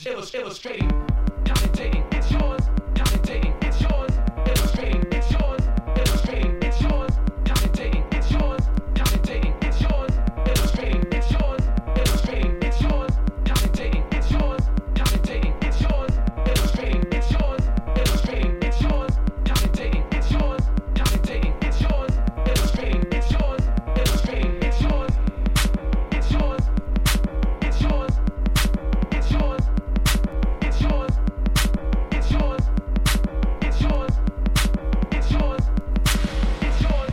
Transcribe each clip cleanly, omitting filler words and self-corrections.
illustrating, commentating, it's yours, commentating, it's yours, illustrating, it's yours, illustrating, it's yours, commentating, it's yours, commentating, it's yours, illustrating, it's yours, illustrating, it's yours, commentating, it's yours, commentating, it's yours, illustrating, it's yours, illustrating, it's yours, commentating, it's yours, commentating, it's yours, illustrating, it's yours, illustrating, it's yours, it's yours, it's yours, it's yours, it's yours, it's yours, it's yours, it's yours, it's yours.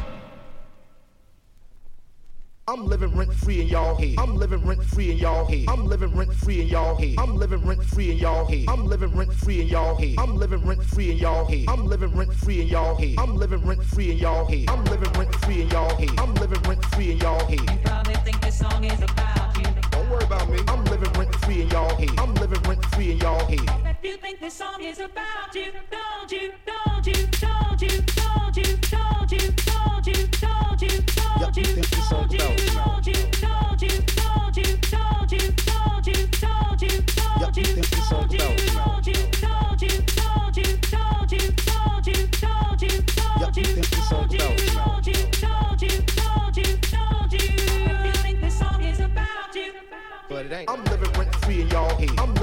I'm living rent free in y'all head. I'm living rent free in y'all head. I'm living rent free in y'all head. I'm living rent free in y'all head. I'm living rent free in y'all head. I'm living rent free in y'all head. I'm living rent free in y'all head. I'm living rent free in y'all head. I'm living rent free in y'all head. I'm living rent free in y'all head. You probably think this song is about you. Don't worry about me. I'm living rent free in y'all head. I'm living rent free in y'all head. If you think this song is about you, don't you, don't you, don't you, don't you, don't you, don't you, don't you, don't you, think this song don't you, about you. don't you, don't you, don't you, don't you, don't you, don't you, think this song don't you, about you. don't you, don't you, don't you, don't you, don't you, don't you, think this song don't you, about you. don't you, don't you, don't you, don't you. If you think this song is about you, But it ain't. I'm living rent free in y'all head. I'm